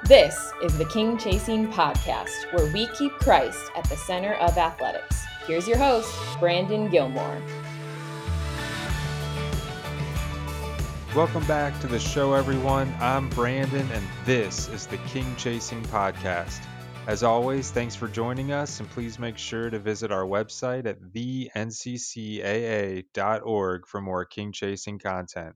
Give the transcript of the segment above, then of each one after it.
This is the King Chasing Podcast, where we keep Christ at the center of athletics. Here's your host, Brandon Gilmore. Welcome back to the show, everyone. I'm Brandon, and this is the King Chasing Podcast. As always, thanks for joining us, and please make sure to visit our website at theNCCAA.org for more King Chasing content.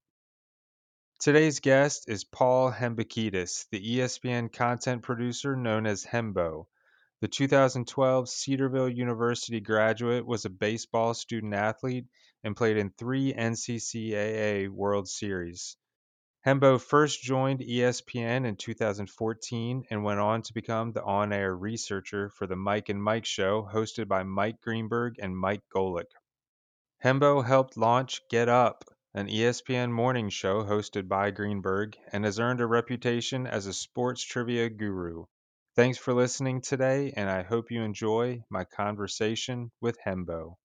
Today's guest is Paul Hembakidis, the ESPN content producer known as Hembo. The 2012 Cedarville University graduate was a baseball student athlete and played in 3 NCCAA World Series. Hembo first joined ESPN in 2014 and went on to become the on-air researcher for the Mike and Mike show hosted by Mike Greenberg and Mike Golick. Hembo helped launch Get Up, an ESPN morning show hosted by Greenberg, and has earned a reputation as a sports trivia guru. Thanks for listening today, and I hope you enjoy my conversation with Hembo.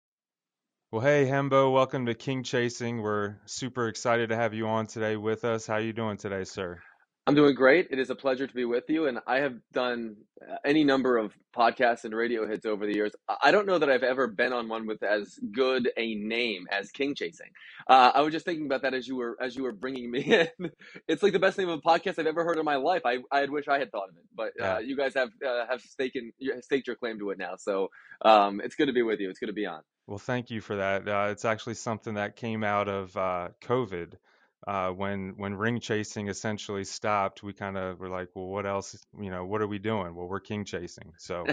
Well, hey, Hembo, welcome to King Chasing. We're super excited to have you on today with us. How are you doing today, sir? I'm doing great. It is a pleasure to be with you. And I have done any number of podcasts and radio hits over the years. I don't know that I've ever been on one with as good a name as King Chasing. I was just thinking about that as you were bringing me in. It's like the best name of a podcast I've ever heard in my life. I wish I had thought of it, but Yeah. you guys have staked your claim to it now. So it's good to be with you. It's good to be on. Well, thank you for that. It's actually something that came out of COVID. When ring chasing essentially stopped, we kind of were like, well, what else? What are we doing? Well, we're king chasing. So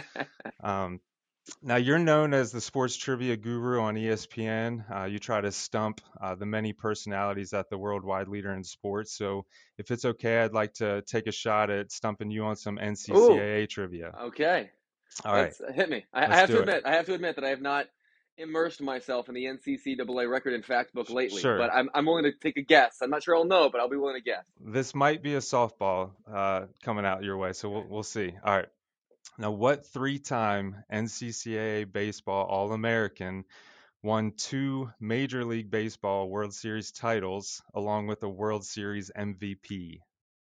um, now you're known as the sports trivia guru on ESPN. You try to stump the many personalities at the worldwide leader in sports. So if it's okay, I'd like to take a shot at stumping you on some Ooh, NCCAA trivia. okay. All right, Let's hit me. I let's have to do it. admit, that I have not immersed myself in the NCCAA record and fact book lately, but Sure. I'm willing to take a guess. I'm not sure I'll know, but I'll be willing to guess. This might be a softball coming out your way, so we'll see. All right. Now, what three-time NCCAA baseball All-American won 2 Major League Baseball World Series titles along with a World Series MVP?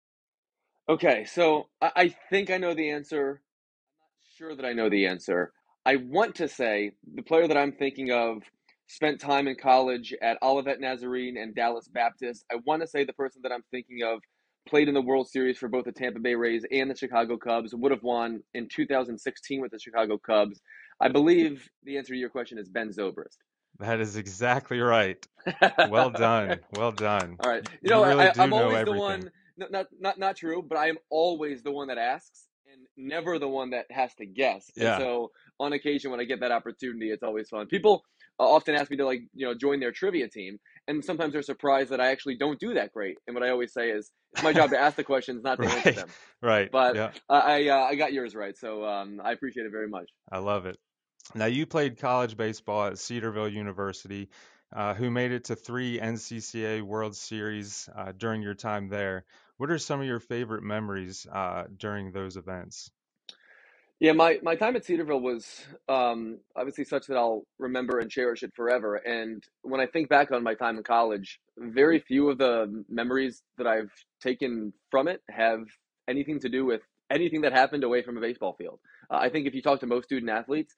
Okay, so I think I know the answer. Sure that I know the answer. I want to say the player that I'm thinking of spent time in college at Olivet Nazarene and Dallas Baptist. I want to say the person that I'm thinking of played in the World Series for both the Tampa Bay Rays and the Chicago Cubs, would have won in 2016 with the Chicago Cubs. I believe the answer to your question is Ben Zobrist. That is exactly right. Well done. Well done. All right. You really do I'm know always the everything. one, not true, but I am always the one that asks and never the one that has to guess. And Yeah. so on occasion, when I get that opportunity, it's always fun. People often ask me to join their trivia team. And sometimes they're surprised that I actually don't do that great. And what I always say is it's my job to ask the questions, not to answer Right. them. Right. But Yeah. I got yours right. So I appreciate it very much. I love it. Now, you played college baseball at Cedarville University, who made it to 3 NCCA World Series during your time there. What are some of your favorite memories during those events? Yeah, my time at Cedarville was obviously such that I'll remember and cherish it forever. And when I think back on my time in college, very few of the memories that I've taken from it have anything to do with anything that happened away from a baseball field. I think if you talk to most student athletes,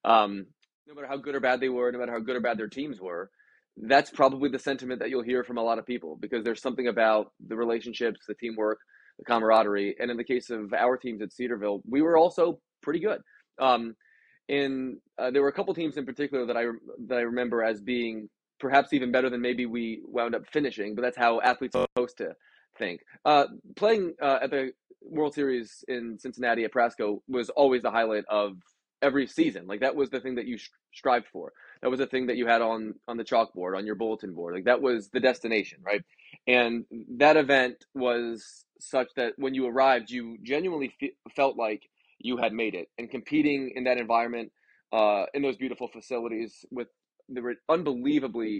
no matter how good or bad they were, no matter how good or bad their teams were, that's probably the sentiment that you'll hear from a lot of people because there's something about the relationships, the teamwork, the camaraderie. And in the case of our teams at Cedarville, we were also pretty good. Um, and there were a couple teams in particular that I remember as being perhaps even better than maybe we wound up finishing. But that's how athletes are supposed to think. Playing at the World Series in Cincinnati at Prasco was always the highlight of every season. Like that was the thing that you strived for. That was the thing that you had on the chalkboard, on your bulletin board. Like that was the destination, right? And that event was such that when you arrived, you genuinely felt like you had made it. And competing in that environment, in those beautiful facilities with the unbelievably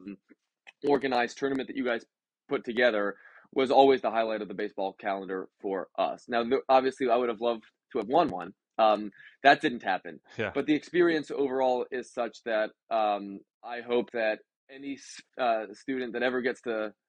organized tournament that you guys put together was always the highlight of the baseball calendar for us. Now, obviously, I would have loved to have won one. That didn't happen. Yeah. But the experience overall is such that I hope that any student that ever gets to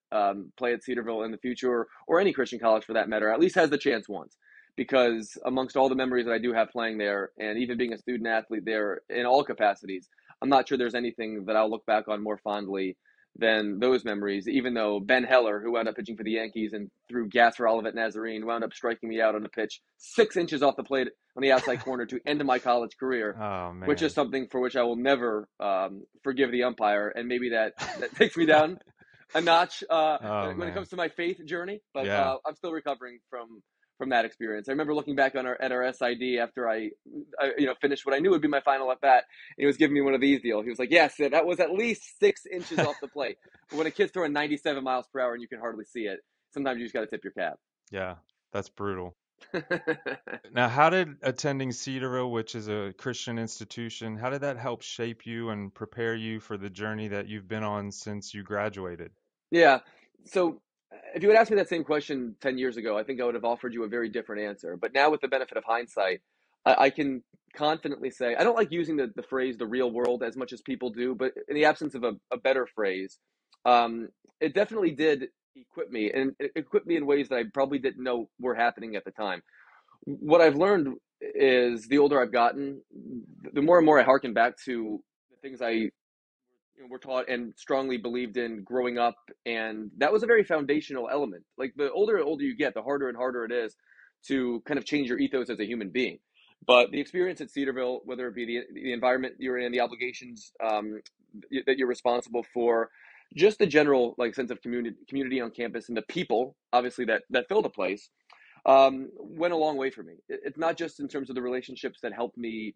play at Cedarville in the future, or any Christian college for that matter, at least has the chance once. Because amongst all the memories that I do have playing there, and even being a student athlete there in all capacities, I'm not sure there's anything that I'll look back on more fondly than those memories. Even though Ben Heller, who wound up pitching for the Yankees and threw gas for Olivet Nazarene, wound up striking me out on a pitch 6 inches off the plate on the outside corner to end my college career, Oh which is man. something for which I will never forgive the umpire, and maybe that takes me down a notch Oh when it man. comes to my faith journey. But Yeah. I'm still recovering from that experience. I remember looking back on at our SID after I finished what I knew would be my final at bat, and he was giving me one of these deals. He was like, "Yes, that was at least 6 inches off the plate." But when a kid's throwing 97 miles per hour and you can hardly see it, sometimes you just got to tip your cap. Yeah. That's brutal. Now, how did attending Cedarville, which is a Christian institution, how did that help shape you and prepare you for the journey that you've been on since you graduated? Yeah. So if you had asked me that same question 10 years ago, I think I would have offered you a very different answer. But now, with the benefit of hindsight, I can confidently say I don't like using the phrase the real world as much as people do, but in the absence of a better phrase, um, it definitely did equip me, and it equipped me in ways that I probably didn't know were happening at the time. What I've learned is the older I've gotten, the more and more I harken back to the things I were taught and strongly believed in growing up, and that was a very foundational element. Like the older you get, the harder and harder it is to kind of change your ethos as a human being. But the experience at Cedarville, whether it be the environment you're in, the obligations that you're responsible for, just the general like sense of community on campus, and the people obviously that fill the place, went a long way for me. It's not just in terms of the relationships that helped me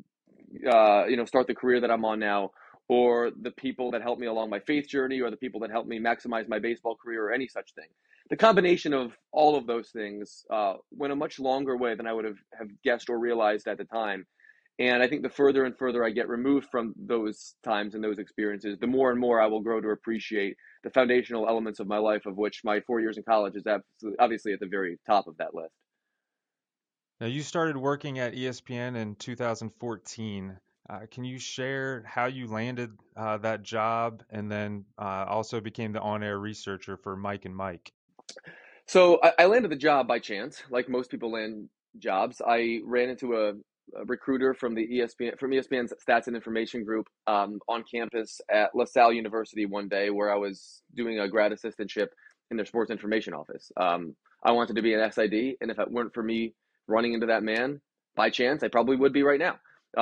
start the career that I'm on now, or the people that helped me along my faith journey, or the people that helped me maximize my baseball career, or any such thing. The combination of all of those things went a much longer way than I would have guessed or realized at the time. And I think the further and further I get removed from those times and those experiences, the more and more I will grow to appreciate the foundational elements of my life, of which my 4 years in college is obviously at the very top of that list. Now, you started working at ESPN in 2014. Can you share how you landed that job and then also became the on-air researcher for Mike and Mike? So I landed the job by chance, like most people land jobs. I ran into a recruiter from ESPN's Stats and Information Group on campus at LaSalle University one day, where I was doing a grad assistantship in their sports information office. I wanted to be an SID, and if it weren't for me running into that man by chance, I probably would be right now.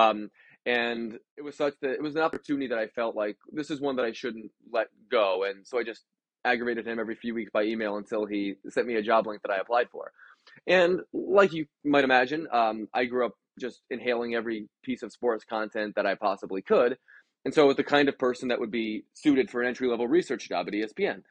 And it was it was an opportunity that I felt like this is one that I shouldn't let go, and so I just aggravated him every few weeks by email until he sent me a job link that I applied for. And like you might imagine, I grew up just inhaling every piece of sports content that I possibly could. And so I was the kind of person that would be suited for an entry level research job at ESPN.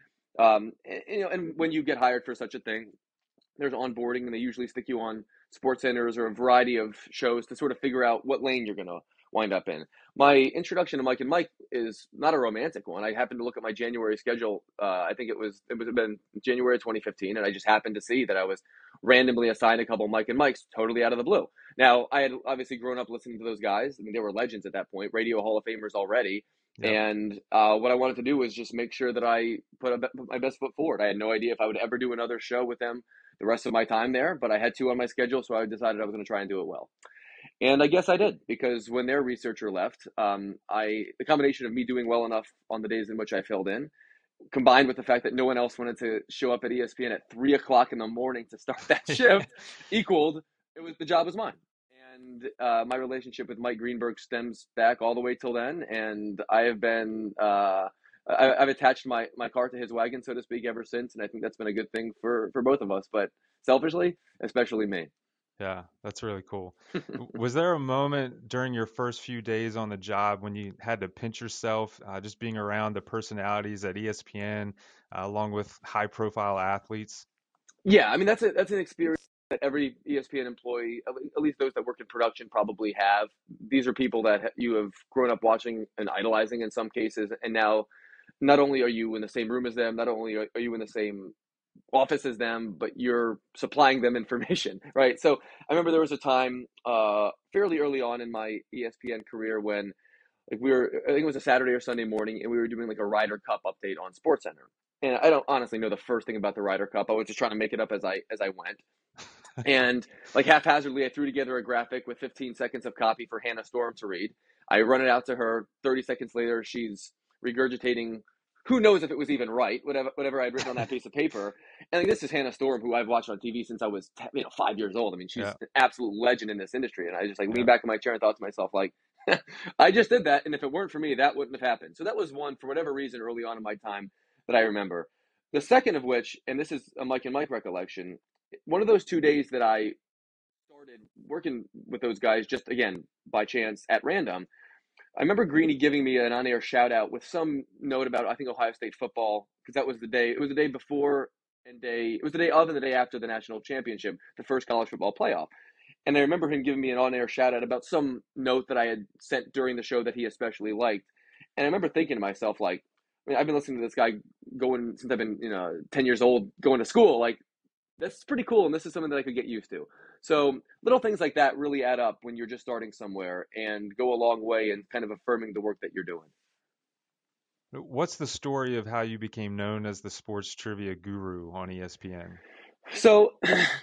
And when you get hired for such a thing, there's onboarding, and they usually stick you on sports centers or a variety of shows to sort of figure out what lane you're going to wind up in. My introduction to Mike and Mike is not a romantic one. I happened to look at my January schedule. I think it was been January 2015, and I just happened to see that I was randomly assigned a couple of Mike and Mikes totally out of the blue. Now, I had obviously grown up listening to those guys. I mean, they were legends at that point, radio Hall of Famers already. Yep. And what I wanted to do was just make sure that I put my best foot forward. I had no idea if I would ever do another show with them the rest of my time there, but I had two on my schedule, so I decided I was going to try and do it well. And I guess I did, because when their researcher left, the combination of me doing well enough on the days in which I filled in, combined with the fact that no one else wanted to show up at ESPN at 3 o'clock in the morning to start that shift, equaled the job was mine. And my relationship with Mike Greenberg stems back all the way till then, and I have been I've attached my car to his wagon, so to speak, ever since, and I think that's been a good thing for both of us. But selfishly, especially me. Yeah, that's really cool. Was there a moment during your first few days on the job when you had to pinch yourself, just being around the personalities at ESPN, along with high-profile athletes? Yeah, I mean that's an experience that every ESPN employee, at least those that work in production, probably have. These are people that you have grown up watching and idolizing in some cases, and now not only are you in the same room as them, not only are you in the same office as them, but you're supplying them information, right? So I remember there was a time fairly early on in my ESPN career when, like, I think it was a Saturday or Sunday morning, and we were doing like a Ryder Cup update on SportsCenter. and I don't honestly know the first thing about the Ryder Cup. I was just trying to make it up as I went. And like haphazardly, I threw together a graphic with 15 seconds of copy for Hannah Storm to read. I run it out to her. 30 seconds later, she's regurgitating. Who knows if it was even right? Whatever I'd written on that piece of paper. And like, this is Hannah Storm, who I've watched on TV since I was 5 years old. I mean, she's Yeah, an absolute legend in this industry. And I just like yeah. leaned back in my chair and thought to myself, like, I just did that, and if it weren't for me, that wouldn't have happened. So that was one for whatever reason early on in my time that I remember. The second of which, and this is a Mike and Mike recollection, one of those 2 days that I started working with those guys just again by chance at random. I remember Greeny giving me an on-air shout out with some note about I think Ohio State football because that was the day. It was the day before and day. It was the day of and the day after the national championship, the first college football playoff. And I remember him giving me an on-air shout out about some note that I had sent during the show that he especially liked. And I remember thinking to myself, like, I mean, I've been listening to this guy going since I've been 10 years old, going to school. Like, that's pretty cool, and this is something that I could get used to. So little things like that really add up when you're just starting somewhere and go a long way in kind of affirming the work that you're doing. What's the story of how you became known as the sports trivia guru on ESPN? So,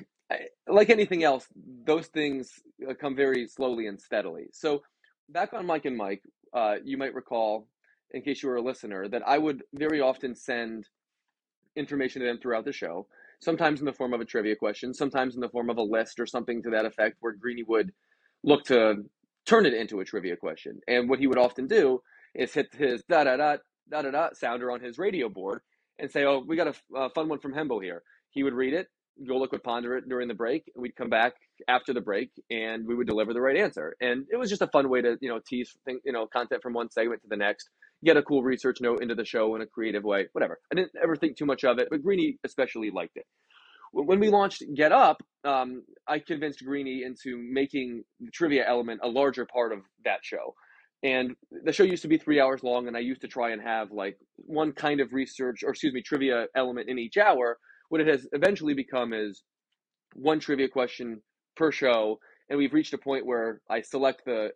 like anything else, those things come very slowly and steadily. So, back on Mike and Mike, you might recall, in case you were a listener, that I would very often send information to them throughout the show, sometimes in the form of a trivia question, sometimes in the form of a list or something to that effect, where Greeny would look to turn it into a trivia question. And what he would often do is hit his da-da-da sounder on his radio board and say, oh, we got a fun one from Hembo here. He would read it, Golick would ponder it during the break, and we'd come back after the break and we would deliver the right answer. And it was just a fun way to, tease content from one segment to the next, get a cool research note into the show in a creative way, whatever. I didn't ever think too much of it, but Greeny especially liked it. When we launched Get Up, I convinced Greeny into making the trivia element a larger part of that show. And the show used to be 3 hours long, and I used to try and have like one kind of trivia element in each hour. What it has eventually become is one trivia question per show, and we've reached a point where I select the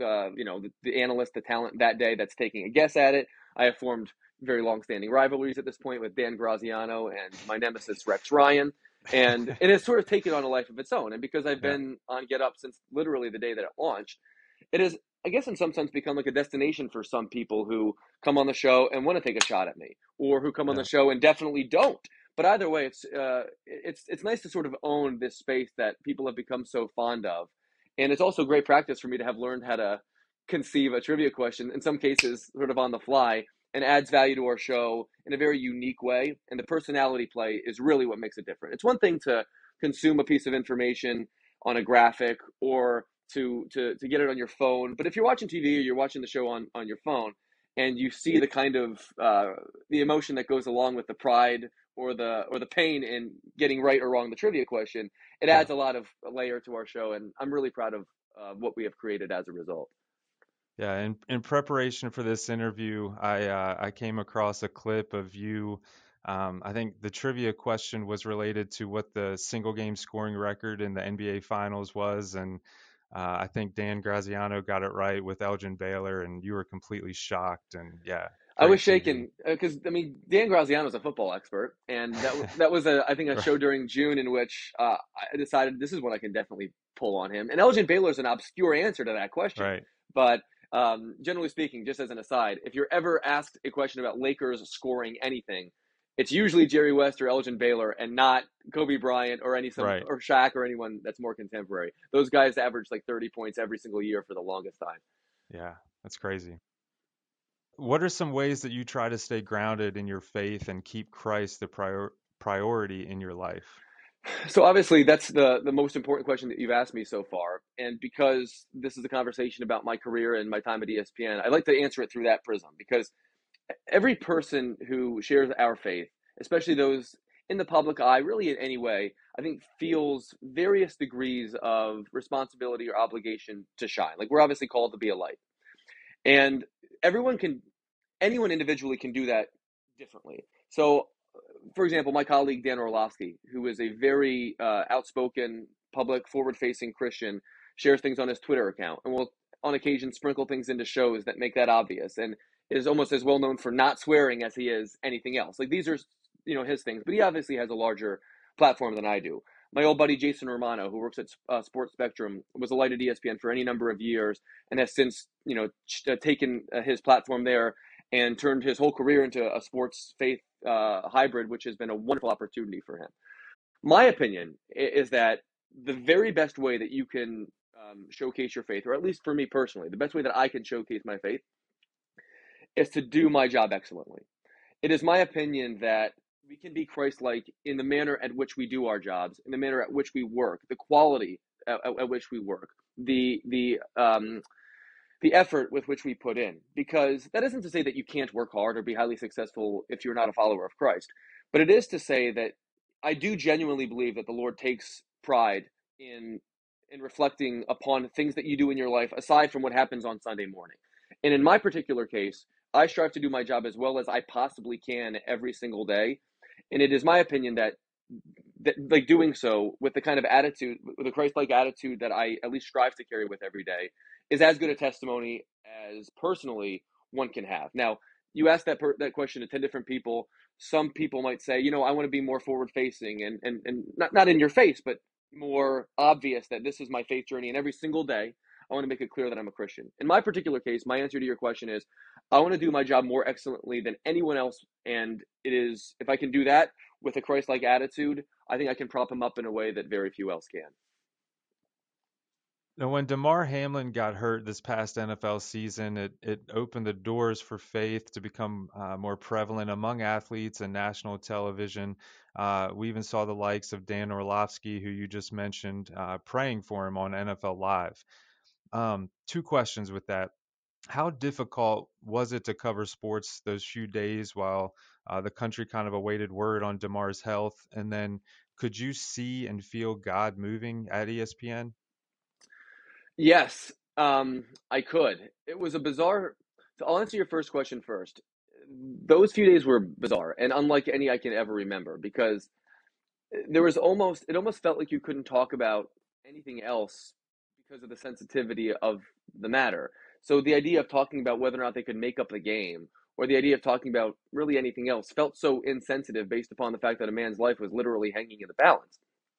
analyst, the talent that day that's taking a guess at it. I have formed very long-standing rivalries at this point with Dan Graziano and my nemesis Rex Ryan, and it has sort of taken on a life of its own. And because I've been on Get Up since literally the day that it launched, it has, I guess, in some sense, become like a destination for some people who come on the show and want to take a shot at me, or who come on the show and definitely don't. But either way, it's nice to sort of own this space that people have become so fond of, and it's also great practice for me to have learned how to conceive a trivia question, in some cases sort of on the fly, and adds value to our show in a very unique way. And the personality play is really what makes it different. It's one thing to consume a piece of information on a graphic or to get it on your phone, but if you're watching TV or you're watching the show on your phone and you see the kind of the emotion that goes along with the pride or the pain in getting right or wrong the trivia question, it adds a lot of layer to our show, and I'm really proud of what we have created as a result. Yeah, in preparation for this interview, I came across a clip of you. I think the trivia question was related to what the single game scoring record in the NBA Finals was, and I think Dan Graziano got it right with Elgin Baylor, and you were completely shocked. And yeah, I was great shaken because I mean Dan Graziano is a football expert, and that was I think a show during June in which I decided this is what I can definitely pull on him. And Elgin Baylor is an obscure answer to that question, Right. But generally speaking, just as an aside, if you're ever asked a question about Lakers scoring anything, it's usually Jerry West or Elgin Baylor, and not Kobe Bryant or or Shaq or anyone that's more contemporary. Those guys average like 30 points every single year for the longest time. Yeah, that's crazy. What are some ways that you try to stay grounded in your faith and keep Christ the priority in your life? So obviously that's the most important question that you've asked me so far. And because this is a conversation about my career and my time at ESPN, I'd like to answer it through that prism, because every person who shares our faith, especially those in the public eye, really in any way, I think feels various degrees of responsibility or obligation to shine. Like, we're obviously called to be a light. And anyone individually can do that differently. So, for example, my colleague Dan Orlovsky, who is a very outspoken, public, forward-facing Christian, shares things on his Twitter account and will, on occasion, sprinkle things into shows that make that obvious. And is almost as well known for not swearing as he is anything else. Like these are, his things, but he obviously has a larger platform than I do. My old buddy Jason Romano, who works at Sports Spectrum, was a light at ESPN for any number of years, and has since, taken his platform there and turned his whole career into a sports faith hybrid, which has been a wonderful opportunity for him. My opinion is that the very best way that you can showcase your faith, or at least for me personally, the best way that I can showcase my faith is to do my job excellently. It is my opinion that we can be Christ-like in the manner at which we do our jobs, in the manner at which we work, the quality at which we work, the effort with which we put in. Because that isn't to say that you can't work hard or be highly successful if you're not a follower of Christ, but it is to say that I do genuinely believe that the Lord takes pride in reflecting upon things that you do in your life aside from what happens on Sunday morning. And in my particular case, I strive to do my job as well as I possibly can every single day. And it is my opinion that like doing so with the kind of attitude, with a Christ-like attitude that I at least strive to carry with every day, is as good a testimony as personally one can have. Now, you asked that question to 10 different people. Some people might say, I want to be more forward-facing and not in your face, but more obvious that this is my faith journey, and every single day I want to make it clear that I'm a Christian. In my particular case, my answer to your question is I want to do my job more excellently than anyone else, and it is, if I can do that with a Christ-like attitude, I think I can prop him up in a way that very few else can. Now, when Damar Hamlin got hurt this past NFL season, it opened the doors for faith to become more prevalent among athletes and national television. We even saw the likes of Dan Orlovsky, who you just mentioned, praying for him on NFL Live. Two questions with that. How difficult was it to cover sports those few days while the country kind of awaited word on Damar's health? And then could you see and feel God moving at ESPN? Yes, I could. It was a bizarre. So I'll answer your first question first. Those few days were bizarre and unlike any I can ever remember, because it almost felt like you couldn't talk about anything else because of the sensitivity of the matter. So the idea of talking about whether or not they could make up the game, or the idea of talking about really anything else, felt so insensitive based upon the fact that a man's life was literally hanging in the balance.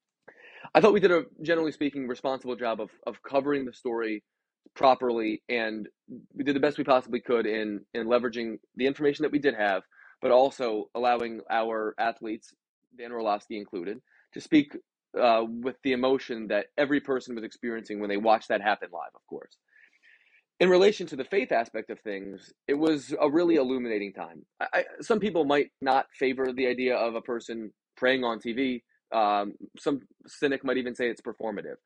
I thought we did a, generally speaking, responsible job of covering the story properly, and we did the best we possibly could in leveraging the information that we did have, but also allowing our athletes, Dan Orlovsky included, to speak with the emotion that every person was experiencing when they watched that happen live, of course. In relation to the faith aspect of things, it was a really illuminating time. Some people might not favor the idea of a person praying on TV. Some cynic might even say it's performative.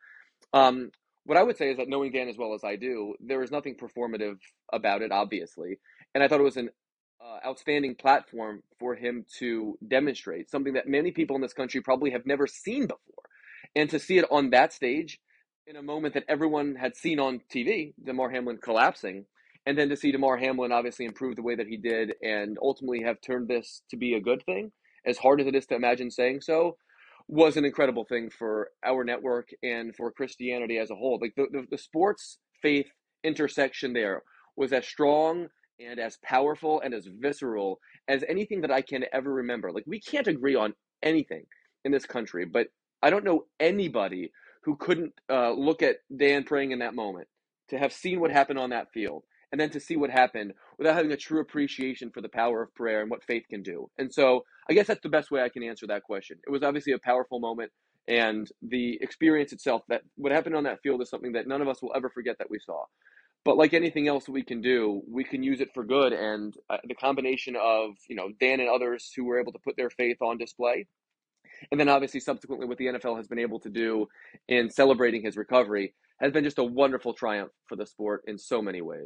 What I would say is that, knowing Dan as well as I do, there is nothing performative about it, obviously. And I thought it was an outstanding platform for him to demonstrate something that many people in this country probably have never seen before. And to see it on that stage in a moment that everyone had seen on TV, Damar Hamlin collapsing, and then to see Damar Hamlin obviously improve the way that he did and ultimately have turned this to be a good thing, as hard as it is to imagine saying so, was an incredible thing for our network and for Christianity as a whole. Like the sports faith intersection there was as strong and as powerful and as visceral as anything that I can ever remember. Like, we can't agree on anything in this country, but I don't know anybody who couldn't look at Dan praying in that moment, to have seen what happened on that field, and then to see what happened without having a true appreciation for the power of prayer and what faith can do. And so I guess that's the best way I can answer that question. It was obviously a powerful moment, and the experience itself, that what happened on that field, is something that none of us will ever forget that we saw. But like anything else we can do, we can use it for good. And the combination of, Dan and others who were able to put their faith on display, and then obviously subsequently what the NFL has been able to do in celebrating his recovery, has been just a wonderful triumph for the sport in so many ways.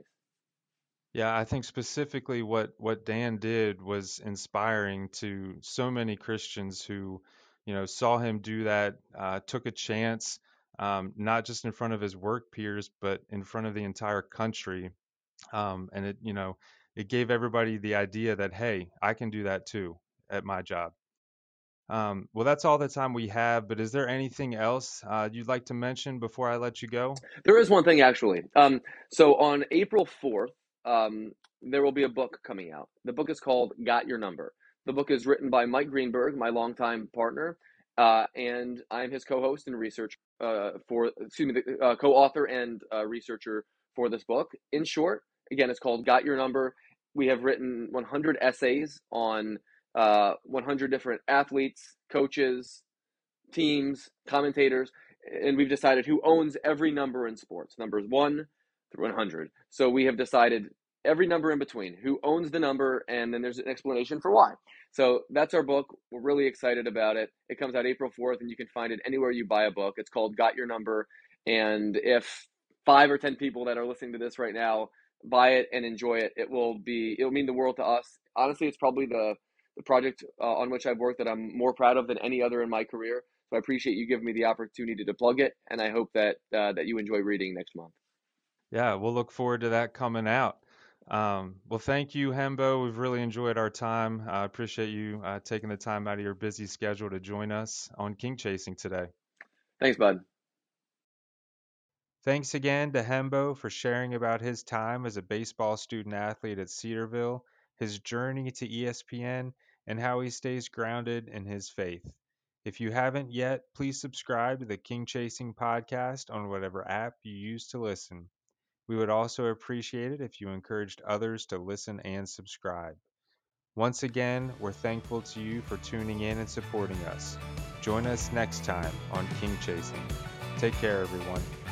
Yeah, I think specifically what Dan did was inspiring to so many Christians who, saw him do that, took a chance, not just in front of his work peers, but in front of the entire country. And it gave everybody the idea that, hey, I can do that too at my job. Well, that's all the time we have, but is there anything else you'd like to mention before I let you go? There is one thing, actually. So on April 4th, there will be a book coming out. The book is called Got Your Number. The book is written by Mike Greenberg, my longtime partner, and I'm his co-host and co-author and researcher for this book. In short, again, it's called Got Your Number. We have written 100 essays on 100 different athletes, coaches, teams, commentators, and we've decided who owns every number in sports, numbers 1 through 100. So we have decided every number in between, who owns the number, and then there's an explanation for why. So that's our book. We're really excited about it. It comes out April 4th, and you can find it anywhere you buy a book. It's called Got Your Number, and if 5 or 10 people that are listening to this right now buy it and enjoy it, it'll mean the world to us. Honestly, it's probably the project on which I've worked that I'm more proud of than any other in my career. So I appreciate you giving me the opportunity to plug it, and I hope that you enjoy reading next month. Yeah, we'll look forward to that coming out. Well, thank you, Hembo. We've really enjoyed our time. I appreciate you taking the time out of your busy schedule to join us on King Chasing today. Thanks, bud. Thanks again to Hembo for sharing about his time as a baseball student athlete at Cedarville, his journey to ESPN, and how he stays grounded in his faith. If you haven't yet, please subscribe to the King Chasing podcast on whatever app you use to listen. We would also appreciate it if you encouraged others to listen and subscribe. Once again, we're thankful to you for tuning in and supporting us. Join us next time on King Chasing. Take care, everyone.